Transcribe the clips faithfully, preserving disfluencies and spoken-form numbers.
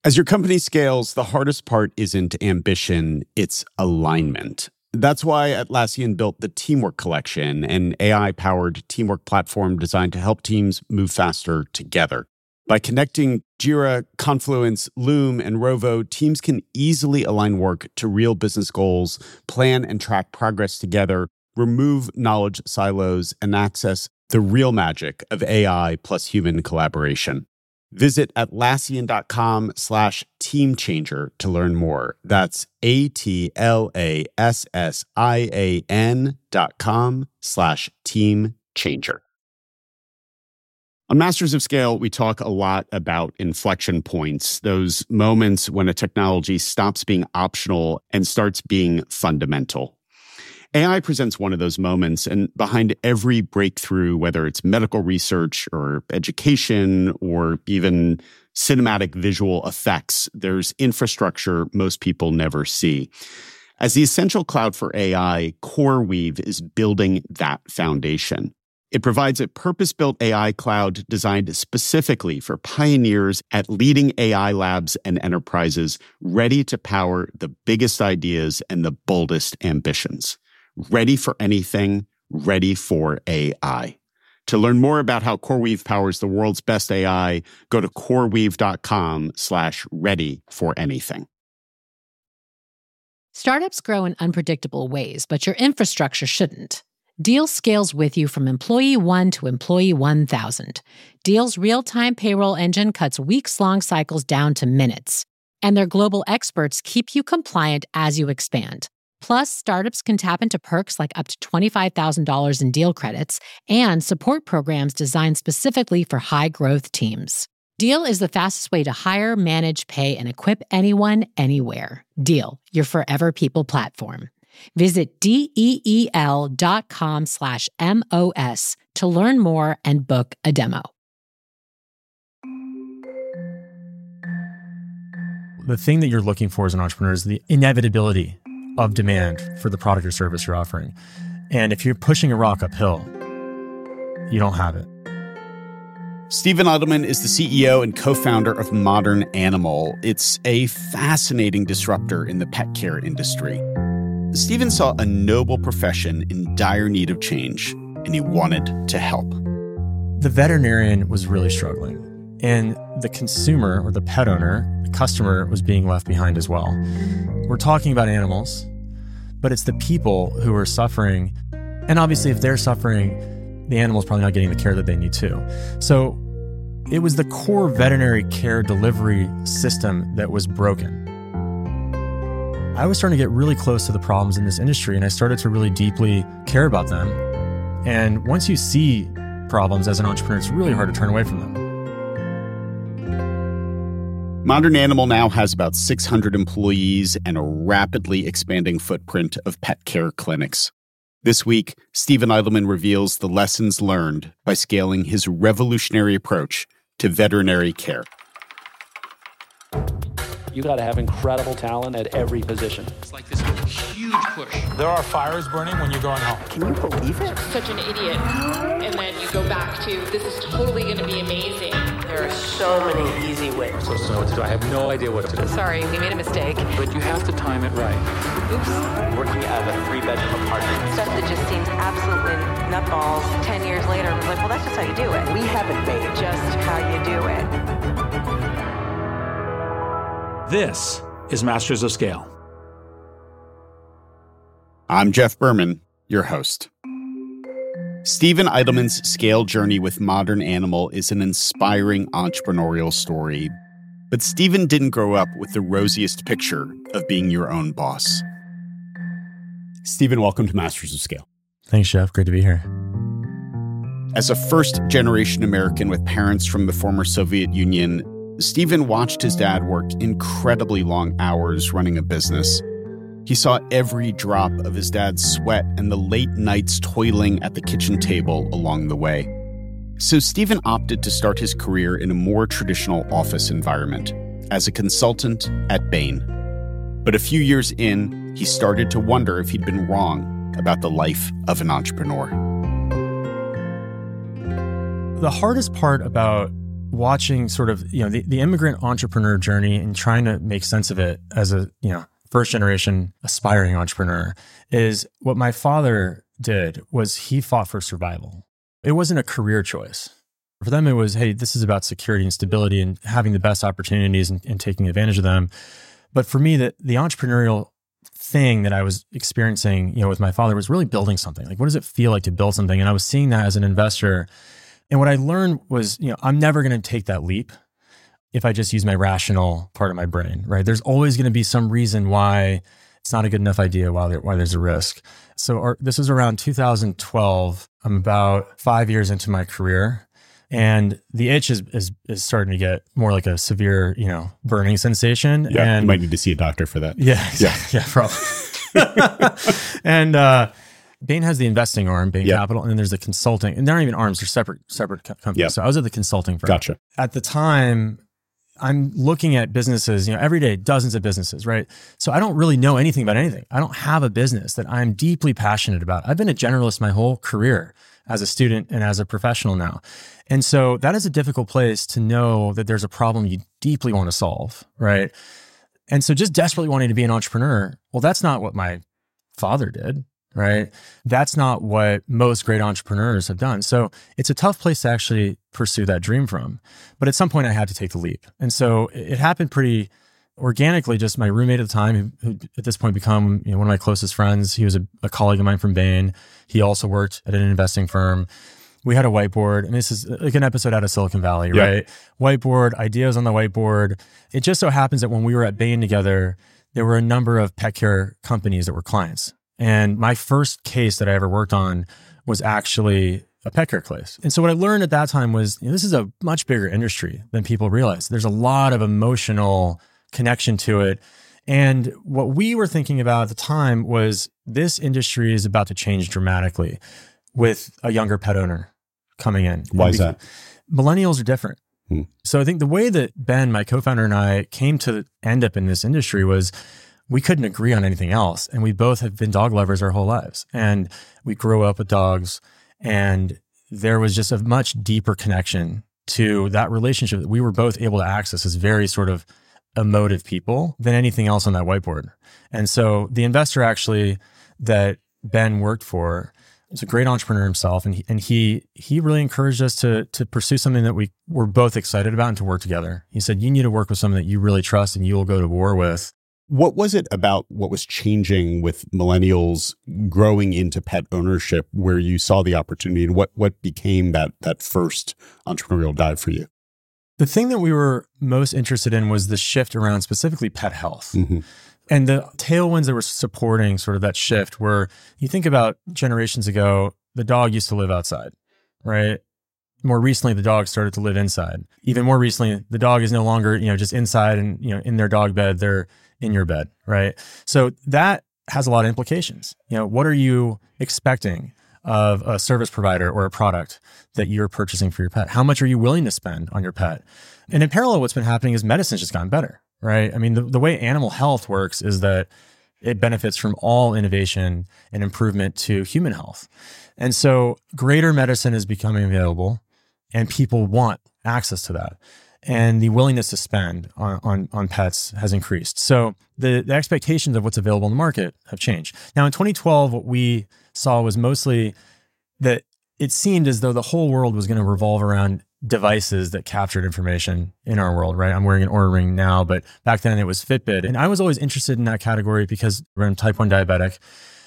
As your company scales, the hardest part isn't ambition, it's alignment. That's why Atlassian built the Teamwork Collection, an A I-powered teamwork platform designed to help teams move faster together. By connecting Jira, Confluence, Loom, and Rovo, teams can easily align work to real business goals, plan and track progress together, remove knowledge silos, and access the real magic of A I plus human collaboration. Visit Atlassian.com slash team changer to learn more. That's A-T-L-A-S-S-I-A-N dot com slash team changer. On Masters of Scale, we talk a lot about inflection points, those moments when a technology stops being optional and starts being fundamental. A I presents one of those moments, and behind every breakthrough, whether it's medical research or education or even cinematic visual effects, there's infrastructure most people never see. As the essential cloud for A I, CoreWeave is building that foundation. It provides a purpose-built A I cloud designed specifically for pioneers at leading A I labs and enterprises ready to power the biggest ideas and the boldest ambitions. Ready for anything, ready for A I. To learn more about how CoreWeave powers the world's best A I, go to coreweave.com slash ready for anything. Startups grow in unpredictable ways, but your infrastructure shouldn't. Deel scales with you from employee one to employee one thousand. Deel's real-time payroll engine cuts weeks-long cycles down to minutes. And their global experts keep you compliant as you expand. Plus, startups can tap into perks like up to twenty-five thousand dollars in Deel credits and support programs designed specifically for high-growth teams. Deel is the fastest way to hire, manage, pay, and equip anyone, anywhere. Deel, your forever people platform. Visit deel.com slash MOS to learn more and book a demo. The thing that you're looking for as an entrepreneur is the inevitability of demand for the product or service you're offering. And if you're pushing a rock uphill, you don't have it. Stephen Eidelman is the C E O and co-founder of Modern Animal. It's a fascinating disruptor in the pet care industry. Stephen saw a noble profession in dire need of change, and he wanted to help. The veterinarian was really struggling, and the consumer or the pet owner, the customer, was being left behind as well. We're talking about animals, but it's the people who are suffering. And obviously, if they're suffering, the animal's probably not getting the care that they need too. So it was the core veterinary care delivery system that was broken. I was starting to get really close to the problems in this industry, and I started to really deeply care about them. And once you see problems as an entrepreneur, it's really hard to turn away from them. Modern Animal now has about six hundred employees and a rapidly expanding footprint of pet care clinics. This week, Stephen Eidelman reveals the lessons learned by scaling his revolutionary approach to veterinary care. You got to have incredible talent at every position. It's like this huge push. There are fires burning when you're going home. Can you believe it? Such an idiot. And then you go back to, this is totally going to be amazing. There are so many easy ways. I'm supposed to know what to do. I have no idea what to do. Sorry, we made a mistake. But you have to time it right. Oops. Working out of a three-bedroom apartment. Stuff that just seems absolutely nutballs. Ten years later, I'm like, well, that's just how you do it. We haven't made it. Just how you do it. This is Masters of Scale. I'm Jeff Berman, your host. Stephen Eidelman's scale journey with Modern Animal is an inspiring entrepreneurial story. But Stephen didn't grow up with the rosiest picture of being your own boss. Stephen, welcome to Masters of Scale. Thanks, Jeff. Great to be here. As a first-generation American with parents from the former Soviet Union, Stephen watched his dad work incredibly long hours running a business. He saw every drop of his dad's sweat and the late nights toiling at the kitchen table along the way. So Stephen opted to start his career in a more traditional office environment, as a consultant at Bain. But a few years in, he started to wonder if he'd been wrong about the life of an entrepreneur. The hardest part about watching sort of, you know, the, the immigrant entrepreneur journey and trying to make sense of it as a, you know, first generation aspiring entrepreneur is what my father did was he fought for survival. It wasn't a career choice. For them, it was, hey, this is about security and stability and having the best opportunities and, and taking advantage of them. But for me, the, the entrepreneurial thing that I was experiencing, you know, with my father was really building something. Like, what does it feel like to build something? And I was seeing that as an investor. And what I learned was, you know, I'm never going to take that leap if I just use my rational part of my brain, right? There's always going to be some reason why it's not a good enough idea, why, there, why there's a risk. So our, this was around two thousand twelve. I'm about five years into my career. And the itch is, is is starting to get more like a severe, you know, burning sensation. Yeah, and you might need to see a doctor for that. Yeah, yeah, yeah, probably. and uh, Bain has the investing arm, Bain yep. Capital, and then there's the consulting. And they're not even arms; they're separate separate co- companies. Yep. So I was at the consulting firm. Gotcha. At the time, I'm looking at businesses, you know, every day, dozens of businesses, right? So I don't really know anything about anything. I don't have a business that I'm deeply passionate about. I've been a generalist my whole career as a student and as a professional now. And so that is a difficult place to know that there's a problem you deeply want to solve, right? And so just desperately wanting to be an entrepreneur, well, that's not what my father did, right? That's not what most great entrepreneurs have done. So it's a tough place to actually pursue that dream from. But at some point I had to take the leap. And so it happened pretty organically. Just my roommate at the time, who, who at this point become, you know, one of my closest friends. He was a, a colleague of mine from Bain. He also worked at an investing firm. We had a whiteboard, and this is like an episode out of Silicon Valley, yep. right? Whiteboard, ideas on the whiteboard. It just so happens that when we were at Bain together, there were a number of pet care companies that were clients. And my first case that I ever worked on was actually a pet care place. And so what I learned at that time was, you know, this is a much bigger industry than people realize. There's a lot of emotional connection to it. And what we were thinking about at the time was this industry is about to change dramatically with a younger pet owner coming in. Why is that? Millennials are different. Hmm. So I think the way that Ben, my co-founder, and I came to end up in this industry was we couldn't agree on anything else. And we both have been dog lovers our whole lives. And we grew up with dogs. And there was just a much deeper connection to that relationship that we were both able to access as very sort of emotive people than anything else on that whiteboard. And so the investor actually that Ben worked for is a great entrepreneur himself. And he, and he, he really encouraged us to, to pursue something that we were both excited about and to work together. He said, you need to work with someone that you really trust and you will go to war with. What was it about what was changing with millennials growing into pet ownership where you saw the opportunity, and what, what became that, that first entrepreneurial dive for you? The thing that we were most interested in was the shift around specifically pet health. Mm-hmm. And the tailwinds that were supporting sort of that shift were, you think about generations ago, the dog used to live outside, right? More recently, the dog started to live inside. Even more recently, the dog is no longer, you know, just inside and, you know, in their dog bed, they're in your bed, right? So that has a lot of implications. You know, what are you expecting of a service provider or a product that you're purchasing for your pet? How much are you willing to spend on your pet? And in parallel, what's been happening is medicine's just gotten better, right? I mean, the, the way animal health works is that it benefits from all innovation and improvement to human health. And so greater medicine is becoming available and people want access to that. And the willingness to spend on, on, on pets has increased. So the, the expectations of what's available in the market have changed. Now in twenty twelve, what we saw was mostly that it seemed as though the whole world was going to revolve around devices that captured information in our world, right? I'm wearing an Oura Ring now, but back then it was Fitbit. And I was always interested in that category because I'm type one diabetic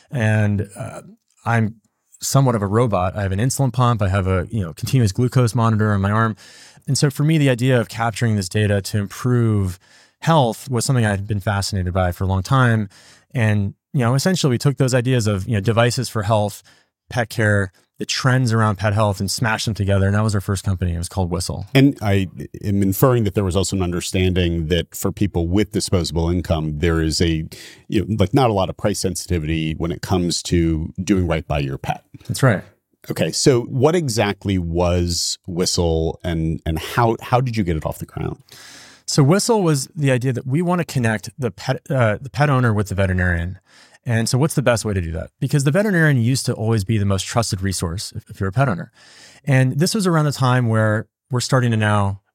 and uh, I'm somewhat of a robot. I have an insulin pump. I have a, you know, continuous glucose monitor on my arm. And so for me, the idea of capturing this data to improve health was something I had been fascinated by for a long time. And, you know, essentially we took those ideas of, you know, devices for health, pet care, the trends around pet health and smashed them together. And that was our first company. It was called Whistle. And I am inferring that there was also an understanding that for people with disposable income, there is a, you know, like not a lot of price sensitivity when it comes to doing right by your pet. That's right. Okay. So what exactly was Whistle and, and how, how did you get it off the ground? So Whistle was the idea that we want to connect the pet, uh, the pet owner with the veterinarian. And so what's the best way to do that? Because the veterinarian used to always be the most trusted resource if, if you're a pet owner. And this was around the time where we're starting to now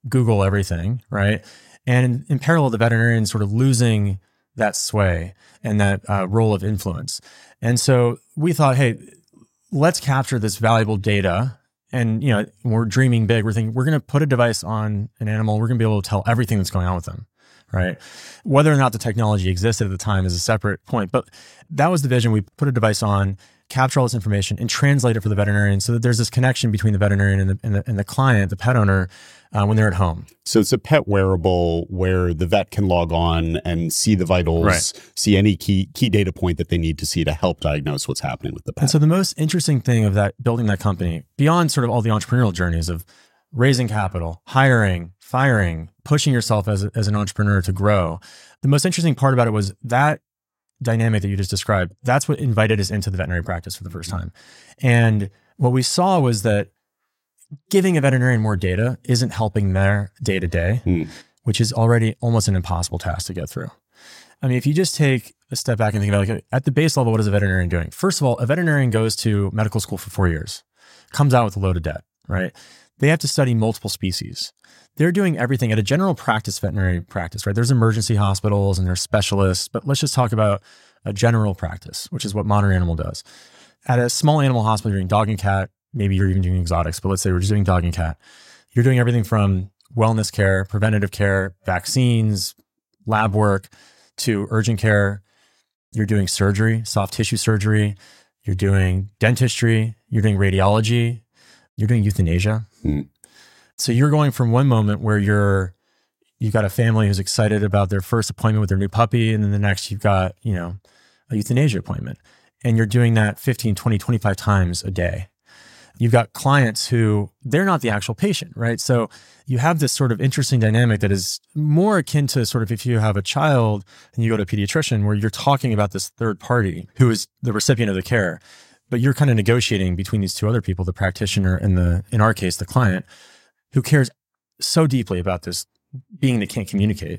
Google everything, right? And in parallel, the veterinarian sort of losing that sway and that uh, role of influence. And so we thought, hey, let's capture this valuable data. And, you know, we're dreaming big. We're thinking we're going to put a device on an animal. We're going to be able to tell everything that's going on with them, right? Whether or not the technology existed at the time is a separate point. But that was the vision. We put a device on, capture all this information, and translate it for the veterinarian so that there's this connection between the veterinarian and the, and the, and the client, the pet owner, uh, when they're at home. So it's a pet wearable where the vet can log on and see the vitals, right. see any key key data point that they need to see to help diagnose what's happening with the pet. And so the most interesting thing of that, building that company, beyond sort of all the entrepreneurial journeys of raising capital, hiring, firing, pushing yourself as, a, as an entrepreneur to grow, the most interesting part about it was that dynamic that you just described. That's what invited us into the veterinary practice for the first time. And what we saw was that giving a veterinarian more data isn't helping their day-to-day, mm. which is already almost an impossible task to get through. I mean, if you just take a step back and think about, like, at the base level, what is a veterinarian doing? First of all, a veterinarian goes to medical school for four years, comes out with a load of debt, right? They have to study multiple species. They're doing everything at a general practice veterinary practice, right? There's emergency hospitals and there's specialists, but let's just talk about a general practice, which is what Modern Animal does. At a small animal hospital, you're doing dog and cat, maybe you're even doing exotics, but let's say we're just doing dog and cat. You're doing everything from wellness care, preventative care, vaccines, lab work, to urgent care. You're doing surgery, soft tissue surgery. You're doing dentistry. You're doing radiology. You're doing euthanasia. Mm. So you're going from one moment where you're, you've got a family who's excited about their first appointment with their new puppy. And then the next you've got, you know, a euthanasia appointment. And you're doing that fifteen, twenty, twenty-five times a day. You've got clients who, they're not the actual patient, right? So you have this sort of interesting dynamic that is more akin to sort of if you have a child and you go to a pediatrician where you're talking about this third party who is the recipient of the care, but you're kind of negotiating between these two other people, the practitioner and the, in our case, the client, who cares so deeply about this being that can't communicate.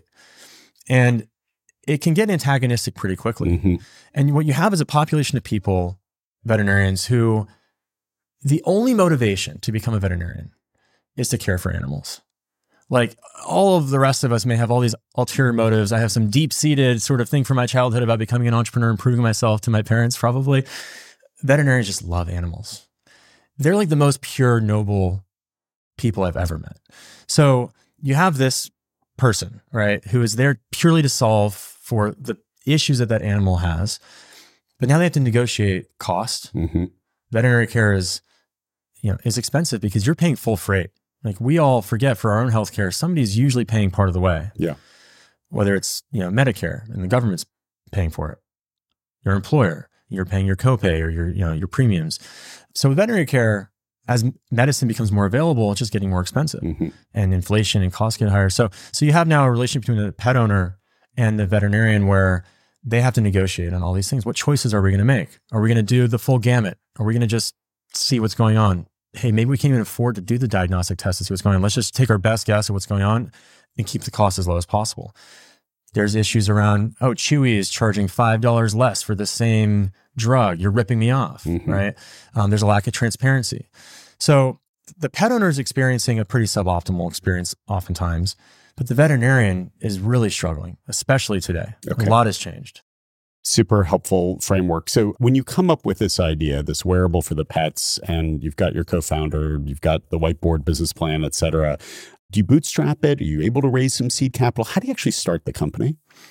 And it can get antagonistic pretty quickly. Mm-hmm. And what you have is a population of people, veterinarians, who the only motivation to become a veterinarian is to care for animals. Like, all of the rest of us may have all these ulterior motives. I have some deep-seated sort of thing from my childhood about becoming an entrepreneur and proving myself to my parents, probably. Veterinarians just love animals. They're like the most pure, noble people I've ever met. So you have this person, right, who is there purely to solve for the issues that that animal has. But now they have to negotiate cost. Mm-hmm. Veterinary care is, you know, is expensive because you're paying full freight. Like, we all forget, for our own healthcare, somebody's usually paying part of the way. Yeah. Whether it's, you know, Medicare and the government's paying for it, your employer, you're paying your copay or your, you know, your premiums. So veterinary care, as medicine becomes more available, it's just getting more expensive, mm-hmm. and inflation and costs get higher. So, so you have now a relationship between the pet owner and the veterinarian where they have to negotiate on all these things. What choices are we going to make? Are we going to do the full gamut? Are we going to just see what's going on? Hey, maybe we can't even afford to do the diagnostic test to see what's going on. Let's just take our best guess at what's going on and keep the cost as low as possible. There's issues around, oh, Chewy is charging five dollars less for the same drug. You're ripping me off, mm-hmm. right? Um, there's a lack of transparency. So the pet owner is experiencing a pretty suboptimal experience oftentimes, but the veterinarian is really struggling, especially today. Okay. A lot has changed. Super helpful framework. So when you come up with this idea, this wearable for the pets, and you've got your co-founder, you've got the whiteboard business plan, et cetera, do you bootstrap it? Are you able to raise some seed capital? How do you actually start the company?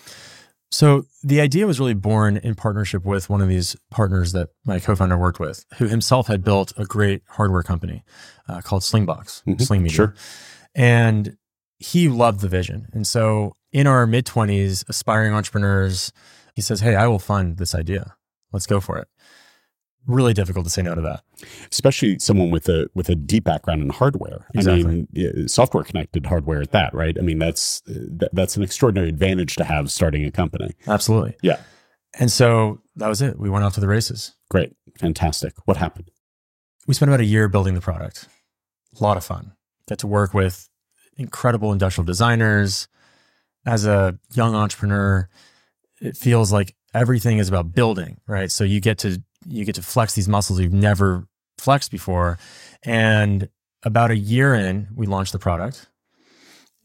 So the idea was really born in partnership with one of these partners that my co-founder worked with, who himself had built a great hardware company uh, called Slingbox, mm-hmm. Sling Media. Sure. And he loved the vision. And so in our mid-twenties, aspiring entrepreneurs, he says, hey, I will fund this idea. Let's go for it. Really difficult to say no to that. Especially someone with a with a deep background in hardware. Exactly. I mean, yeah, software connected hardware at that, right? I mean, that's that, that's an extraordinary advantage to have starting a company. Absolutely. Yeah. And so that was it. We went off to the races. Great. Fantastic. What happened? We spent about a year building the product. A lot of fun. Got to work with incredible industrial designers. As a young entrepreneur, it feels like everything is about building, right? So you get to you get to flex these muscles you've never flexed before. And about a year in, we launched the product.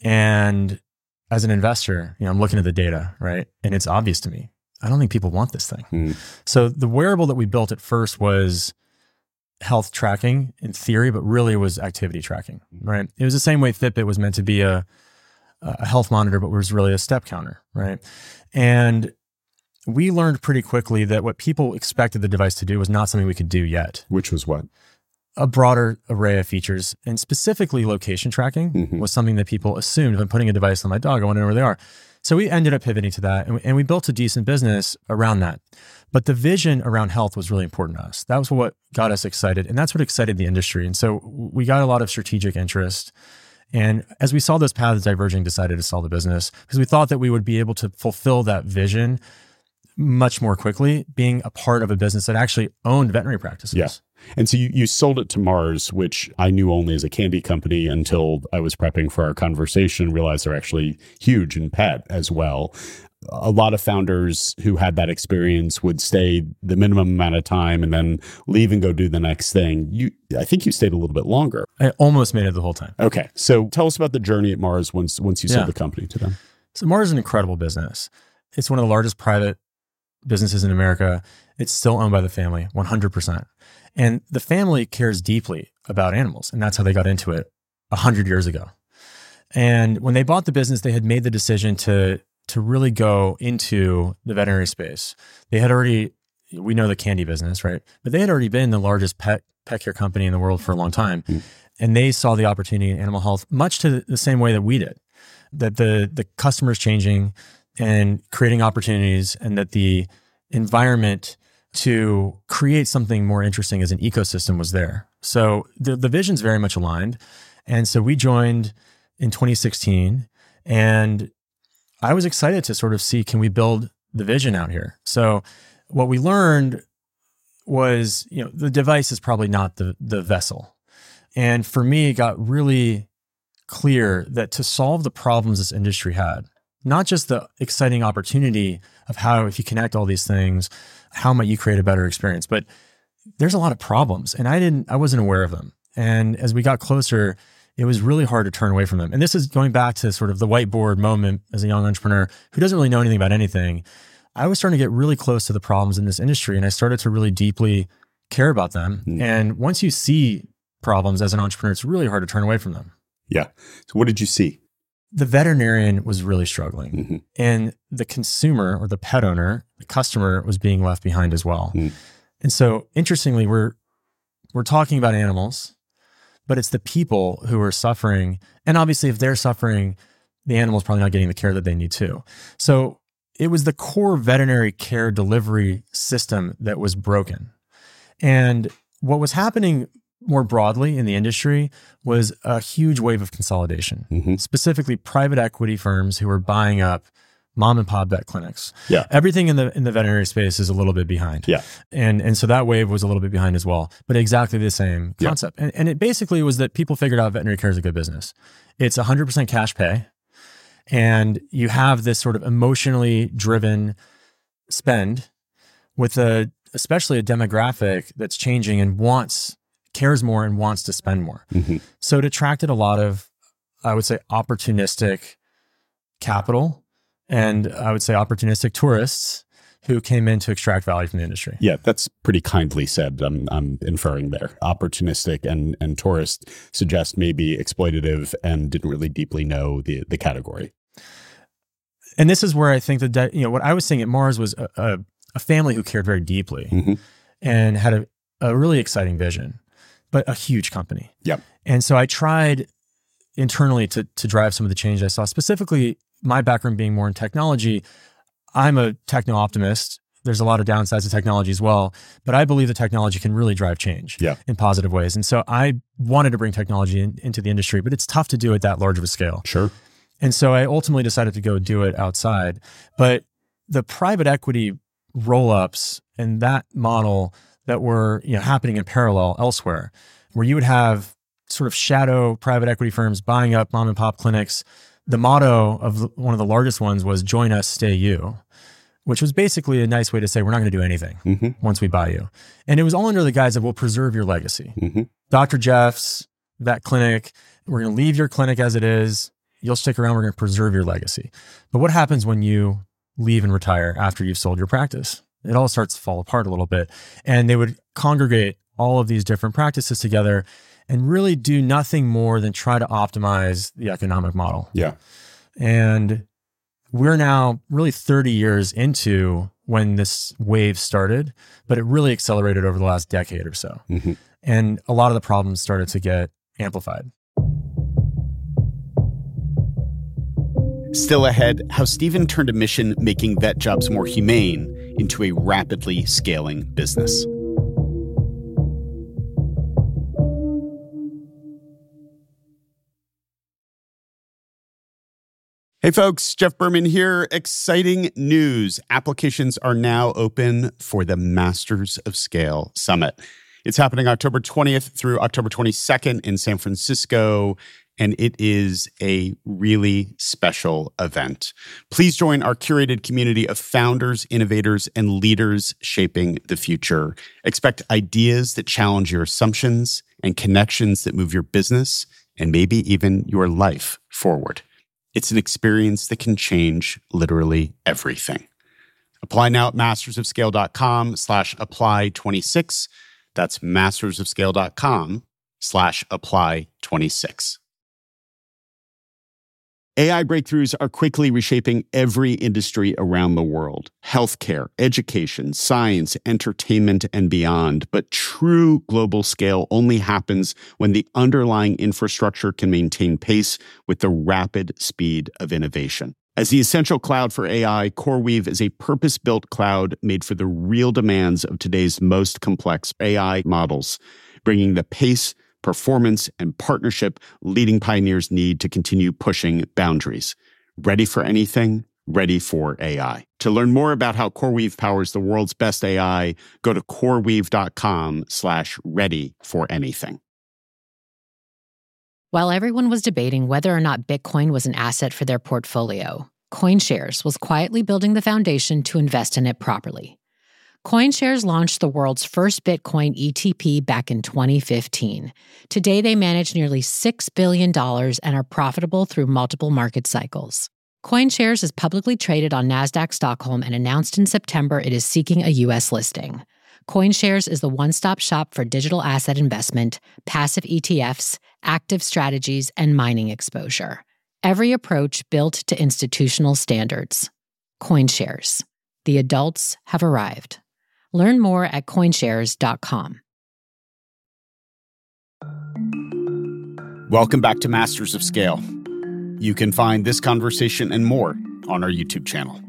And as an investor, you know, I'm looking at the data, right? And it's obvious to me, I don't think people want this thing. Mm. So the wearable that we built at first was health tracking in theory, but really was activity tracking, right? It was the same way Fitbit was meant to be a, a health monitor, but was really a step counter, right? And we learned pretty quickly that what people expected the device to do was not something we could do yet. Which was what? A broader array of features, and specifically location tracking Mm-hmm. was something that people assumed. If I'm putting a device on my dog, I want to know where they are. So we ended up pivoting to that, and we, and we built a decent business around that. But the vision around health was really important to us. That was what got us excited, and that's what excited the industry. And so we got a lot of strategic interest. And as we saw those paths diverging, decided to sell the business because we thought that we would be able to fulfill that vision much more quickly, being a part of a business that actually owned veterinary practices. Yeah. And so you, you sold it to Mars, which I knew only as a candy company until I was prepping for our conversation, realized they're actually huge in pet as well. A lot of founders who had that experience would stay the minimum amount of time and then leave and go do the next thing. You, I think you stayed a little bit longer. I almost made it the whole time. Okay. So tell us about the journey at Mars once, once you sold Yeah. the company to them. So Mars is an incredible business. It's one of the largest private businesses in America. It's still owned by the family, one hundred percent. And the family cares deeply about animals. And that's how they got into it one hundred years ago. And when they bought the business, they had made the decision to, to really go into the veterinary space. They had already, we know the candy business, right? But they had already been the largest pet, pet care company in the world for a long time. Mm. And they saw the opportunity in animal health much to the same way that we did, that the, the customers changing and creating opportunities, and that the environment to create something more interesting as an ecosystem was there. So the, the vision's very much aligned. And so we joined in twenty sixteen, and I was excited to sort of see, can we build the vision out here? So what we learned was, you know, the device is probably not the, the vessel. And for me, it got really clear that to solve the problems this industry had, not just the exciting opportunity of how, if you connect all these things, how might you create a better experience, but there's a lot of problems, and I didn't, I wasn't aware of them. And as we got closer, it was really hard to turn away from them. And this is going back to sort of the whiteboard moment as a young entrepreneur who doesn't really know anything about anything. I was starting to get really close to the problems in this industry, and I started to really deeply care about them. Mm. And once you see problems as an entrepreneur, it's really hard to turn away from them. Yeah. So what did you see? The veterinarian was really struggling, mm-hmm. and the consumer or the pet owner, the customer, was being left behind as well. Mm. And so interestingly, we're, we're talking about animals, but it's the people who are suffering. And obviously if they're suffering, the animal's probably not getting the care that they need too. So it was the core veterinary care delivery system that was broken. And what was happening more broadly in the industry was a huge wave of consolidation, mm-hmm. specifically private equity firms who were buying up mom and pop vet clinics. Yeah. Everything in the in the veterinary space is a little bit behind. Yeah. And and so that wave was a little bit behind as well, but exactly the same concept. Yeah. And, and it basically was that people figured out veterinary care is a good business. It's one hundred percent cash pay. And you have this sort of emotionally driven spend with a, especially a demographic that's changing and wants, cares more and wants to spend more. Mm-hmm. So it attracted a lot of, I would say, opportunistic capital, and I would say opportunistic tourists who came in to extract value from the industry. Yeah, that's pretty kindly said. I'm, I'm inferring there. Opportunistic and, and tourist suggest maybe exploitative and didn't really deeply know the, the category. And this is where I think that, you know, what I was seeing at Mars was a, a, a family who cared very deeply mm-hmm. and had a, a really exciting vision, but a huge company. Yep. And so I tried internally to to drive some of the change I saw, specifically my background being more in technology. I'm a techno-optimist. There's a lot of downsides to technology as well, but I believe that technology can really drive change yeah. in positive ways. And so I wanted to bring technology in, into the industry, but it's tough to do at that large of a scale. Sure. And so I ultimately decided to go do it outside. But the private equity roll-ups and that model that were, you know, happening in parallel elsewhere, where you would have sort of shadow private equity firms buying up mom and pop clinics. The motto of one of the largest ones was "Join us, stay you," which was basically a nice way to say we're not going to do anything mm-hmm. once we buy you. And it was all under the guise of we'll preserve your legacy. Mm-hmm. Doctor Jeff's, that clinic, we're going to leave your clinic as it is. you'll stick around. We're going to preserve your legacy. But what happens when you leave and retire after you've sold your practice? It all starts to fall apart a little bit. And they would congregate all of these different practices together and really do nothing more than try to optimize the economic model. Yeah. And we're now really thirty years into when this wave started, but it really accelerated over the last decade or so. Mm-hmm. And a lot of the problems started to get amplified. Still ahead, how Stephen turned a mission making vet jobs more humane into a rapidly scaling business. Hey folks, Jeff Berman here. Exciting news. Applications are now open for the Masters of Scale Summit. It's happening October twentieth through October twenty-second in San Francisco, and it is a really special event. Please join our curated community of founders, innovators, and leaders shaping the future. Expect ideas that challenge your assumptions and connections that move your business and maybe even your life forward. It's an experience that can change literally everything. Apply now at mastersofscale.com slash apply 26. That's mastersofscale.com slash apply 26. A I breakthroughs are quickly reshaping every industry around the world. Healthcare, education, science, entertainment, and beyond. But true global scale only happens when the underlying infrastructure can maintain pace with the rapid speed of innovation. As the essential cloud for A I, CoreWeave is a purpose-built cloud made for the real demands of today's most complex A I models, bringing the pace, performance, and partnership leading pioneers need to continue pushing boundaries. Ready for anything? Ready for A I. To learn more about how CoreWeave powers the world's best A I, go to coreweave.com slash ready for anything. While everyone was debating whether or not Bitcoin was an asset for their portfolio, CoinShares was quietly building the foundation to invest in it properly. CoinShares launched the world's first Bitcoin E T P back in twenty fifteen. Today, they manage nearly six billion dollars and are profitable through multiple market cycles. CoinShares is publicly traded on NASDAQ Stockholm and announced in September it is seeking a U S listing. CoinShares is the one-stop shop for digital asset investment, passive E T Fs, active strategies, and mining exposure. Every approach built to institutional standards. CoinShares. The adults have arrived. Learn more at coinshares dot com. Welcome back to Masters of Scale. You can find this conversation and more on our YouTube channel.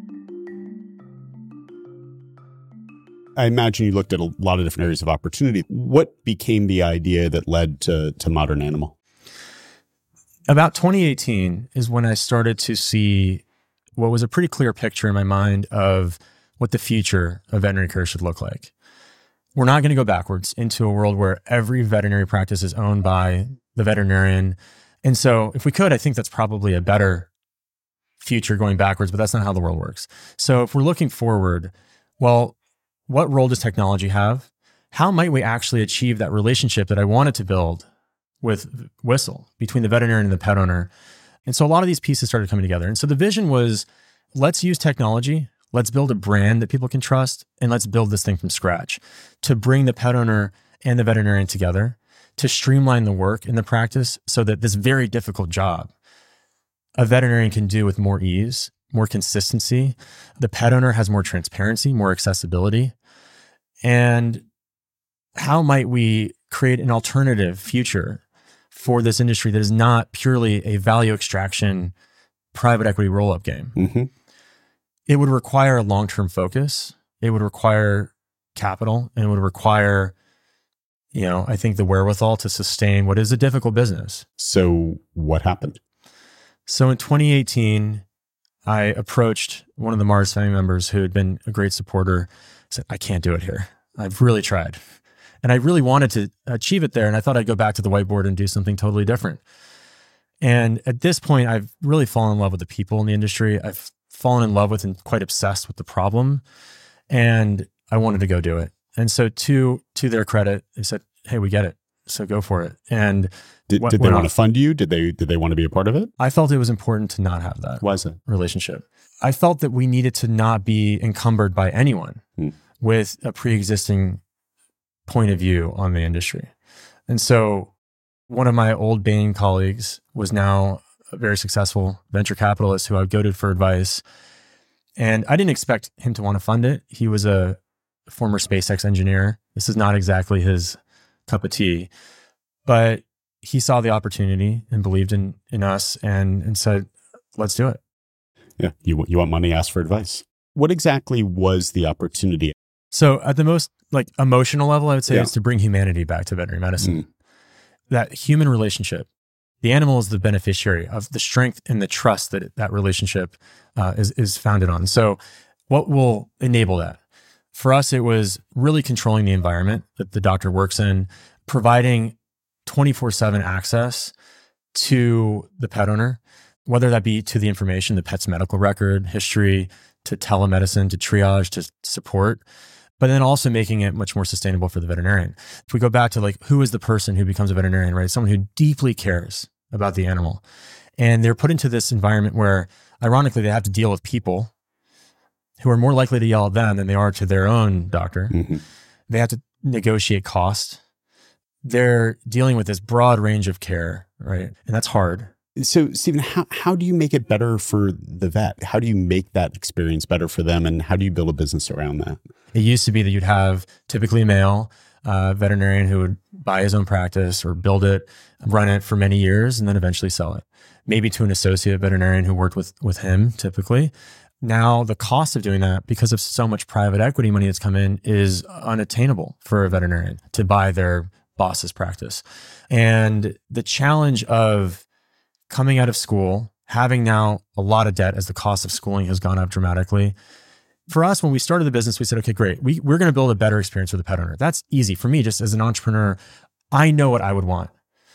I imagine you looked at a lot of different areas of opportunity. What became the idea that led to, to Modern Animal? About twenty eighteen is when I started to see what was a pretty clear picture in my mind of what the future of veterinary care should look like. We're not going to go backwards into a world where every veterinary practice is owned by the veterinarian. And so if we could, I think that's probably a better future going backwards, but that's not how the world works. So if we're looking forward, well, what role does technology have? How might we actually achieve that relationship that I wanted to build with Whistle between the veterinarian and the pet owner? And so a lot of these pieces started coming together. And so the vision was, let's use technology. Let's build a brand that people can trust, and let's build this thing from scratch to bring the pet owner and the veterinarian together, to streamline the work in the practice so that this very difficult job a veterinarian can do with more ease, more consistency. The pet owner has more transparency, more accessibility. And how might we create an alternative future for this industry that is not purely a value extraction, private equity roll-up game? Mm-hmm. It would require a long-term focus. It would require capital, and it would require, you know, I think the wherewithal to sustain what is a difficult business. So what happened? So in twenty eighteen, I approached one of the Mars family members who had been a great supporter. I said, I can't do it here. I've really tried. And I really wanted to achieve it there. And I thought I'd go back to the whiteboard and do something totally different. And at this point, I've really fallen in love with the people in the industry. I've fallen in love with and quite obsessed with the problem. And I wanted to go do it. And so to, to their credit, they said, hey, we get it. So go for it. And did, what, did they want off. to fund you? Did they did they want to be a part of it? I felt it was important to not have that. Why is it? Relationship. I felt that we needed to not be encumbered by anyone hmm. with a pre-existing point of view on the industry. And so one of my old Bain colleagues was now a very successful venture capitalist who I would go to for advice. And I didn't expect him to want to fund it. He was a former SpaceX engineer. This is not exactly his cup of tea, but he saw the opportunity and believed in, in us and, and said, let's do it. Yeah. You, you want money, ask for advice. What exactly was the opportunity? So at the most like emotional level, I would say yeah. is to bring humanity back to veterinary medicine. Mm. That human relationship. The animal is the beneficiary of the strength and the trust that it, that relationship uh, is, is founded on. So what will enable that? For us, it was really controlling the environment that the doctor works in, providing twenty-four seven access to the pet owner, whether that be to the information, the pet's medical record, history, to telemedicine, to triage, to support, but then also making it much more sustainable for the veterinarian. If we go back to like, who is the person who becomes a veterinarian, right? Someone who deeply cares about the animal. And they're put into this environment where, ironically, they have to deal with people who are more likely to yell at them than they are to their own doctor. Mm-hmm. They have to negotiate cost. They're dealing with this broad range of care, right? And that's hard. So, Stephen, how, how do you make it better for the vet? How do you make that experience better for them? And how do you build a business around that? It used to be that you'd have typically a male uh, veterinarian who would buy his own practice or build it, run it for many years, and then eventually sell it. Maybe to an associate veterinarian who worked with, with him typically. Now, the cost of doing that, because of so much private equity money that's come in, is unattainable for a veterinarian to buy their boss's practice. And the challenge of coming out of school, having now a lot of debt as the cost of schooling has gone up dramatically. For us, when we started the business, we said, okay, great. We, we're going to build a better experience for the pet owner. That's easy. For me, just as an entrepreneur, I know what I would want.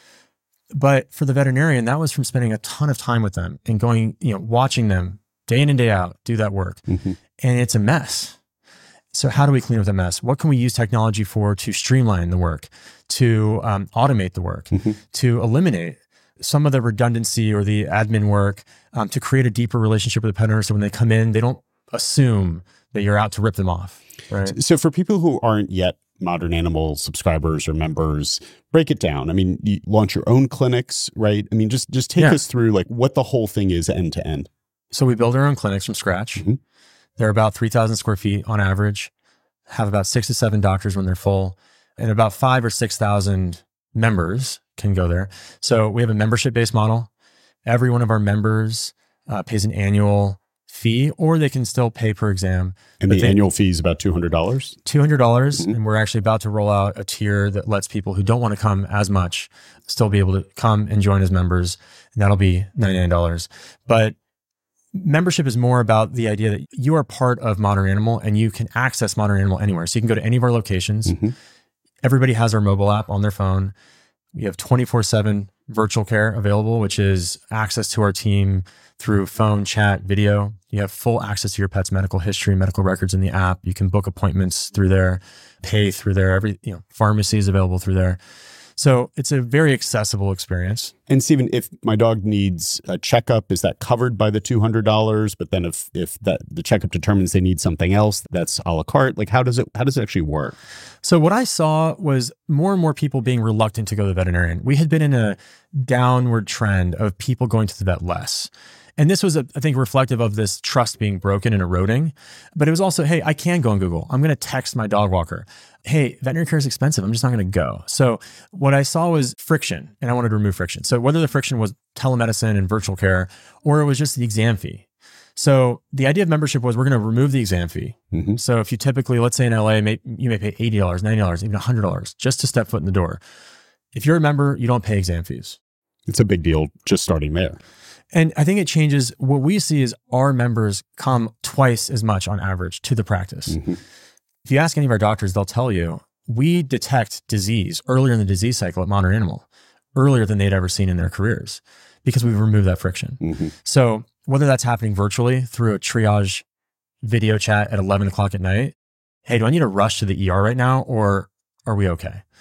But for the veterinarian, that was from spending a ton of time with them and going, you know, watching them day in and day out, do that work. Mm-hmm. And it's a mess. So how do we clean up the mess? What can we use technology for to streamline the work, to um, automate the work, mm-hmm. to eliminate some of the redundancy or the admin work, um, to create a deeper relationship with the pet owner so when they come in, they don't assume that you're out to rip them off, right? So for people who aren't yet Modern Animal subscribers or members, break it down. I mean, you launch your own clinics, right? I mean, just, just take yeah. us through like what the whole thing is end to end. So we build our own clinics from scratch. Mm-hmm. They're about three thousand square feet on average, have about six to seven doctors when they're full, and about five or six thousand members can go there. So we have a membership-based model. Every one of our members uh, pays an annual fee, or they can still pay per exam. And the they, annual fee is about two hundred dollars? two hundred dollars. Mm-hmm. And we're actually about to roll out a tier that lets people who don't want to come as much still be able to come and join as members. And that'll be ninety-nine dollars. But membership is more about the idea that you are part of Modern Animal and you can access Modern Animal anywhere. So you can go to any of our locations. Mm-hmm. Everybody has our mobile app on their phone. We have twenty-four seven virtual care available, which is access to our team through phone, chat, video. You have full access to your pet's medical history, medical records in the app. You can book appointments through there, pay through there. Every, you know, pharmacy is available through there. So it's a very accessible experience. And Stephen, if my dog needs a checkup, is that covered by the two hundred dollars? But then if if that the checkup determines they need something else, that's a la carte. Like how does it how does it actually work? So what I saw was more and more people being reluctant to go to the veterinarian. We had been in a downward trend of people going to the vet less. And this was, I think, reflective of this trust being broken and eroding. But it was also, hey, I can go on Google. I'm going to text my dog walker. Hey, veterinary care is expensive. I'm just not going to go. So what I saw was friction, and I wanted to remove friction. So whether the friction was telemedicine and virtual care, or it was just the exam fee. So the idea of membership was we're going to remove the exam fee. Mm-hmm. So if you typically, let's say in L A, may, you may pay eighty dollars, ninety dollars, even one hundred dollars just to step foot in the door. If you're a member, you don't pay exam fees. It's a big deal just starting there. And I think it changes. What we see is our members come twice as much on average to the practice. Mm-hmm. If you ask any of our doctors, they'll tell you, we detect disease earlier in the disease cycle at Modern Animal, earlier than they'd ever seen in their careers, because we've removed that friction. Mm-hmm. So whether that's happening virtually through a triage video chat at eleven o'clock at night, hey, do I need to rush to the E R right now, or are we okay?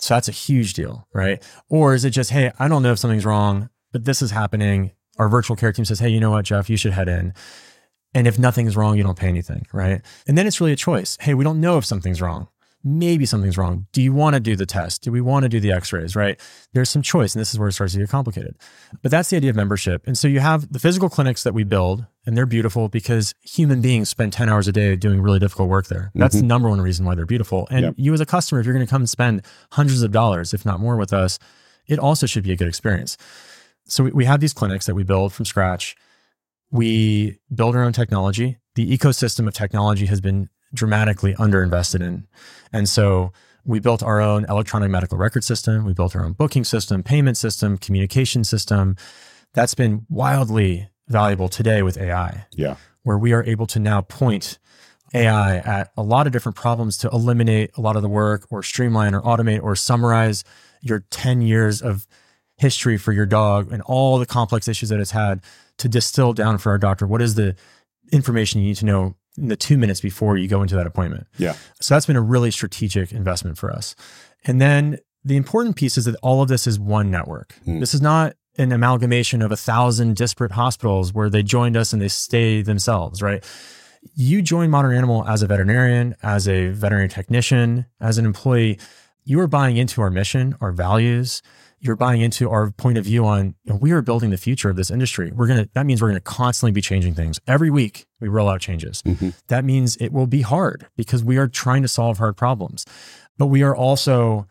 So that's a huge deal, right? Or is it just, hey, I don't know if something's wrong, but this is happening. Our virtual care team says, hey, you know what, Jeff, you should head in. And if nothing's wrong, you don't pay anything, right? And then it's really a choice. Hey, we don't know if something's wrong. Maybe something's wrong. Do you want to do the test? Do we want to do the x-rays, right? There's some choice, and this is where it starts to get complicated. But that's the idea of membership. And so you have the physical clinics that we build, and they're beautiful because human beings spend ten hours a day doing really difficult work there. That's mm-hmm. the number one reason why they're beautiful. And yep. you as a customer, if you're going to come and spend hundreds of dollars, if not more with us, it also should be a good experience. So we, we have these clinics that we build from scratch. We build our own technology. The ecosystem of technology has been dramatically underinvested in. And so we built our own electronic medical record system. We built our own booking system, payment system, communication system. That's been wildly valuable today with A I. Yeah. Where we are able to now point A I at a lot of different problems to eliminate a lot of the work or streamline or automate or summarize your ten years of history for your dog and all the complex issues that it's had to distill down for our doctor. What is the information you need to know in the two minutes before you go into that appointment? Yeah. So that's been a really strategic investment for us. And then the important piece is that all of this is one network. Mm. This is not an amalgamation of a thousand disparate hospitals where they joined us and they stay themselves, right? You join Modern Animal as a veterinarian, as a veterinary technician, as an employee. You are buying into our mission, our values. You're buying into our point of view on, you know, we are building the future of this industry. We're going to, that means we're going to constantly be changing things. Every week we roll out changes. Mm-hmm. That means it will be hard because we are trying to solve hard problems, but we are also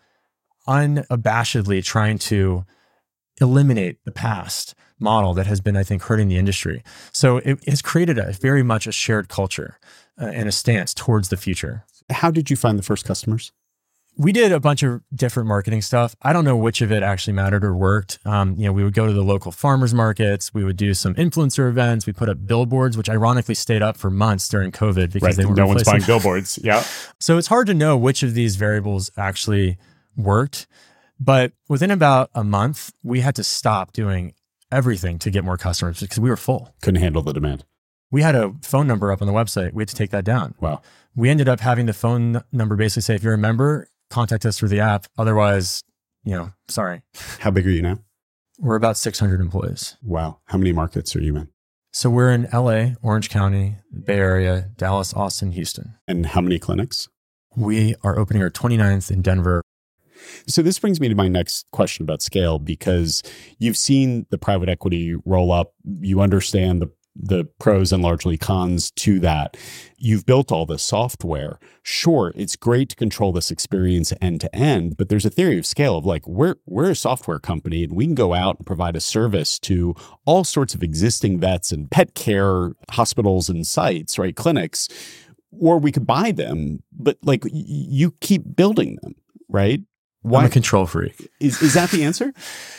unabashedly trying to eliminate the past model that has been, I think, hurting the industry. So it has created a very much a shared culture uh, and a stance towards the future. How did you find the first customers? We did a bunch of different marketing stuff. I don't know which of it actually mattered or worked. Um, you know, we would go to the local farmers markets. We would do some influencer events. We put up billboards, which ironically stayed up for months during COVID because right. they were no one's buying billboards. Yeah. So it's hard to know which of these variables actually worked. But within about a month, we had to stop doing everything to get more customers because we were full. Couldn't handle the demand. We had a phone number up on the website. We had to take that down. Wow. We ended up having the phone number basically say, if you're a member, contact us through the app. Otherwise, you know, sorry. How big are you now? We're about six hundred employees. Wow. How many markets are you in? So we're in L A, Orange County, Bay Area, Dallas, Austin, Houston. And how many clinics? We are opening our twenty-ninth in Denver. So this brings me to my next question about scale, because you've seen the private equity roll up. You understand the the pros and largely cons to that. You've built all this software. Sure, it's great to control this experience end to end, but there's a theory of scale of like, we're, we're a software company and we can go out and provide a service to all sorts of existing vets and pet care hospitals and sites, right? Clinics, or we could buy them, but like y- you keep building them, right? Why? I'm a control freak. Is, is that the answer?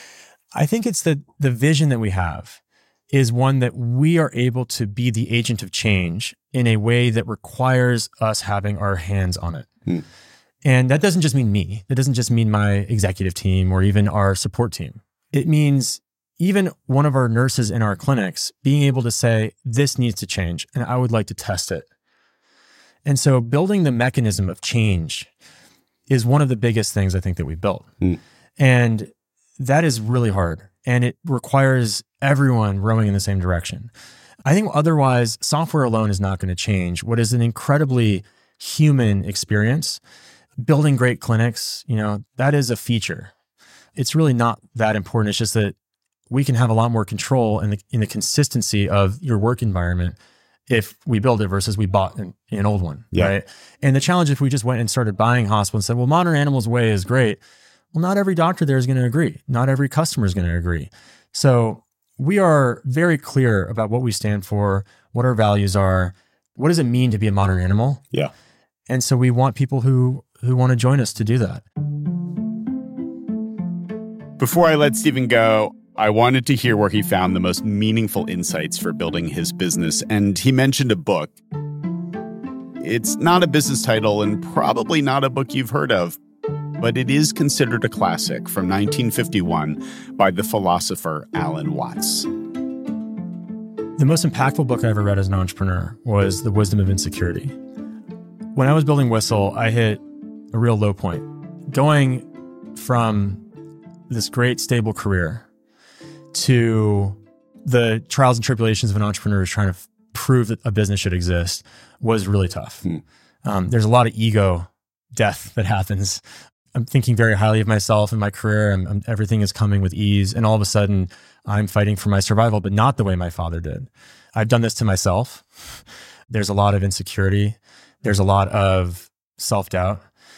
I think it's the the vision that we have is one that we are able to be the agent of change in a way that requires us having our hands on it. Hmm. And that doesn't just mean me. That doesn't just mean my executive team or even our support team. It means even one of our nurses in our clinics being able to say, this needs to change, and I would like to test it. And so building the mechanism of change is one of the biggest things I think that we built. Hmm. And that is really hard. And it requires everyone rowing in the same direction. I think otherwise, software alone is not going to change what is an incredibly human experience. Building great clinics, you know, that is a feature. It's really not that important. It's just that we can have a lot more control in the, in the consistency of your work environment if we build it versus we bought an, an old one, yeah. right? And the challenge if we just went and started buying hospitals and said, well, Modern Animal's way is great. Well, not every doctor there is going to agree. Not every customer is going to agree. So we are very clear about what we stand for, what our values are, what does it mean to be a modern animal? Yeah. And so we want people who who want to join us to do that. Before I let Stephen go, I wanted to hear where he found the most meaningful insights for building his business. And he mentioned a book. It's not a business title and probably not a book you've heard of, but it is considered a classic from nineteen fifty-one by the philosopher Alan Watts. The most impactful book I ever read as an entrepreneur was The Wisdom of Insecurity. When I was building Whistle, I hit a real low point. Going from this great stable career to the trials and tribulations of an entrepreneur who's trying to f- prove that a business should exist was really tough. Hmm. Um, there's a lot of ego death that happens. I'm thinking very highly of myself and my career, and I'm, everything is coming with ease. And all of a sudden, I'm fighting for my survival, but not the way my father did. I've done this to myself. There's a lot of insecurity. There's a lot of self-doubt.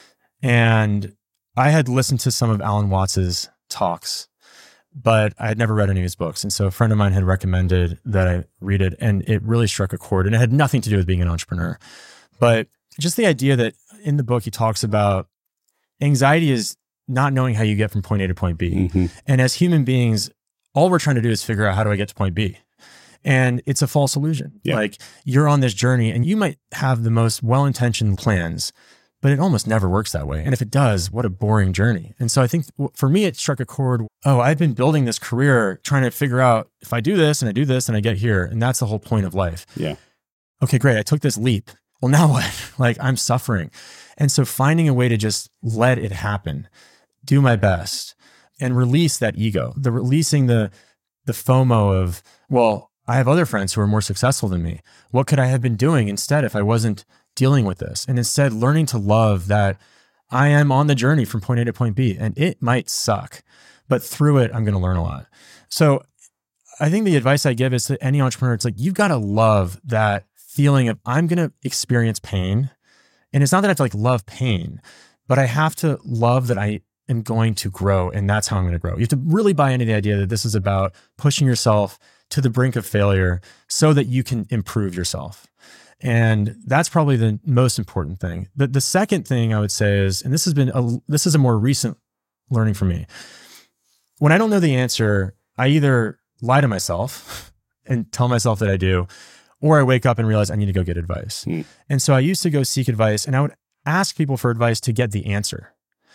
And I had listened to some of Alan Watts's talks, but I had never read any of his books. And so a friend of mine had recommended that I read it, and it really struck a chord. And it had nothing to do with being an entrepreneur. But just the idea that in the book, he talks about anxiety is not knowing how you get from point A to point B. Mm-hmm. And as human beings, all we're trying to do is figure out, how do I get to point B? And it's a false illusion. Yeah. Like, you're on this journey and you might have the most well-intentioned plans, but it almost never works that way. And if it does, what a boring journey. And so I think for me, it struck a chord. Oh, I've been building this career trying to figure out, if I do this and I do this and I get here, and that's the whole point of life. Yeah. Okay, great. I took this leap. Well, now what? Like, I'm suffering. And so finding a way to just let it happen, do my best, and release that ego, the releasing the the FOMO of, well, I have other friends who are more successful than me. What could I have been doing instead if I wasn't dealing with this? And instead learning to love that I am on the journey from point A to point B, and it might suck, but through it, I'm going to learn a lot. So I think the advice I give is to any entrepreneur, it's like, you've got to love that feeling of, I'm going to experience pain. And it's not that I have to like love pain, but I have to love that I am going to grow, and that's how I'm going to grow. You have to really buy into the idea that this is about pushing yourself to the brink of failure so that you can improve yourself. And that's probably the most important thing. The, the second thing I would say is, and this has been, a, this is a more recent learning for me. When I don't know the answer, I either lie to myself and tell myself that I do, or I wake up and realize I need to go get advice. Mm. And so I used to go seek advice, and I would ask people for advice to get the answer.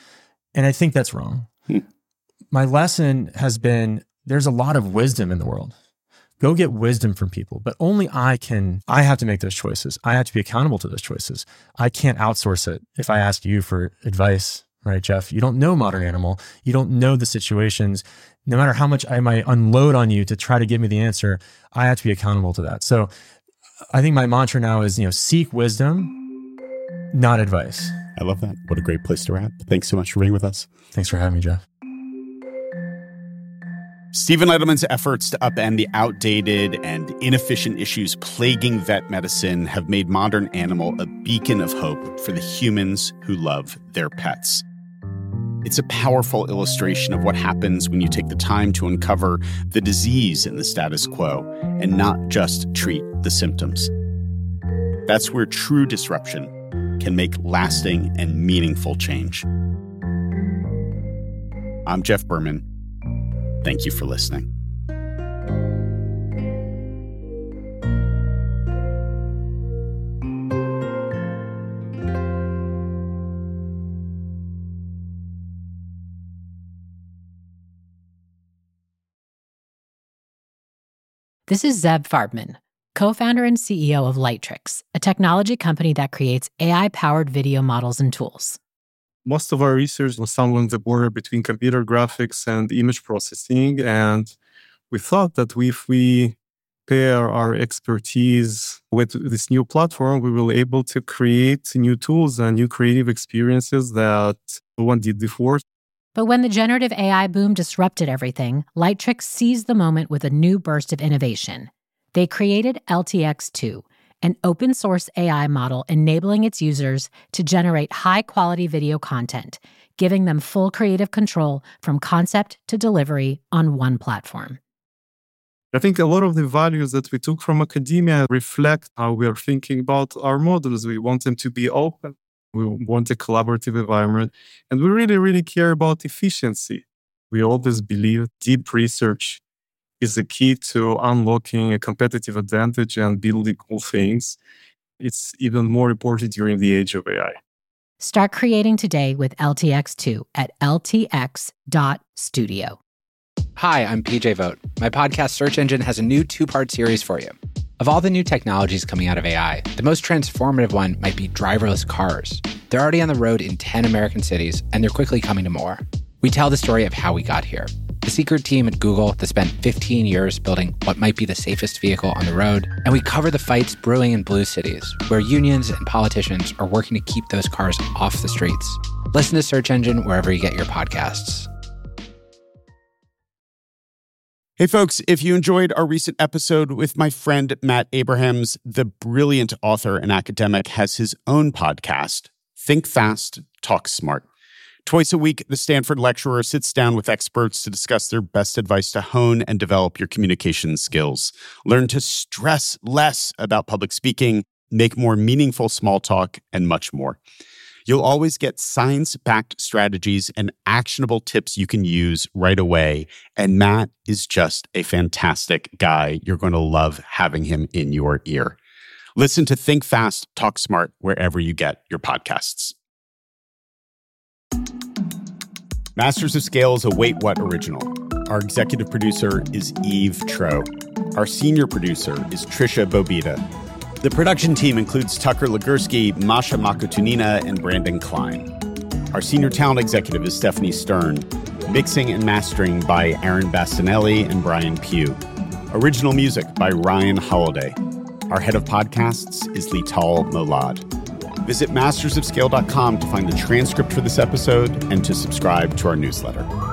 And I think that's wrong. Mm. My lesson has been, there's a lot of wisdom in the world. Go get wisdom from people, but only I can, I have to make those choices. I have to be accountable to those choices. I can't outsource it. If I ask you for advice, right, Jeff, you don't know Modern Animal. You don't know the situations. No matter how much I might unload on you to try to give me the answer, I have to be accountable to that. So I think my mantra now is, you know, seek wisdom, not advice. I love that. What a great place to wrap. Thanks so much for being with us. Thanks for having me, Jeff. Stephen Edelman's efforts to upend the outdated and inefficient issues plaguing vet medicine have made Modern Animal a beacon of hope for the humans who love their pets. It's a powerful illustration of what happens when you take the time to uncover the disease in the status quo and not just treat the symptoms. That's where true disruption can make lasting and meaningful change. I'm Jeff Berman. Thank you for listening. This is Zeb Farbman, co-founder and C E O of Lightricks, a technology company that creates A I-powered video models and tools. Most of our research was along the border between computer graphics and image processing. And we thought that if we pair our expertise with this new platform, we will be able to create new tools and new creative experiences that no one did before. But when the generative A I boom disrupted everything, Lightricks seized the moment with a new burst of innovation. They created L T X two, an open-source A I model enabling its users to generate high-quality video content, giving them full creative control from concept to delivery on one platform. I think a lot of the values that we took from academia reflect how we are thinking about our models. We want them to be open. We want a collaborative environment. And we really, really care about efficiency. We always believe deep research is the key to unlocking a competitive advantage and building cool things. It's even more important during the age of A I. Start creating today with L T X two at L T X dot studio. Hi, I'm P J Vogt. My podcast Search Engine has a new two-part series for you. Of all the new technologies coming out of A I, the most transformative one might be driverless cars. They're already on the road in ten American cities, and they're quickly coming to more. We tell the story of how we got here. The secret team at Google that spent fifteen years building what might be the safest vehicle on the road. And we cover the fights brewing in blue cities, where unions and politicians are working to keep those cars off the streets. Listen to Search Engine wherever you get your podcasts. Hey, folks, if you enjoyed our recent episode with my friend Matt Abrahams, the brilliant author and academic has his own podcast, Think Fast, Talk Smart. Twice a week, the Stanford lecturer sits down with experts to discuss their best advice to hone and develop your communication skills. Learn to stress less about public speaking, make more meaningful small talk, and much more. You'll always get science-backed strategies and actionable tips you can use right away. And Matt is just a fantastic guy. You're going to love having him in your ear. Listen to Think Fast, Talk Smart wherever you get your podcasts. Masters of Scale is a Wait What original. Our executive producer is Eve Tro. Our senior producer is Trisha Bobita. The production team includes Tucker Ligursky, Masha Makotunina, and Brandon Klein. Our senior talent executive is Stephanie Stern. Mixing and mastering by Aaron Bastinelli and Brian Pugh. Original music by Ryan Holiday. Our head of podcasts is Lital Molad. Visit masters of scale dot com to find the transcript for this episode and to subscribe to our newsletter.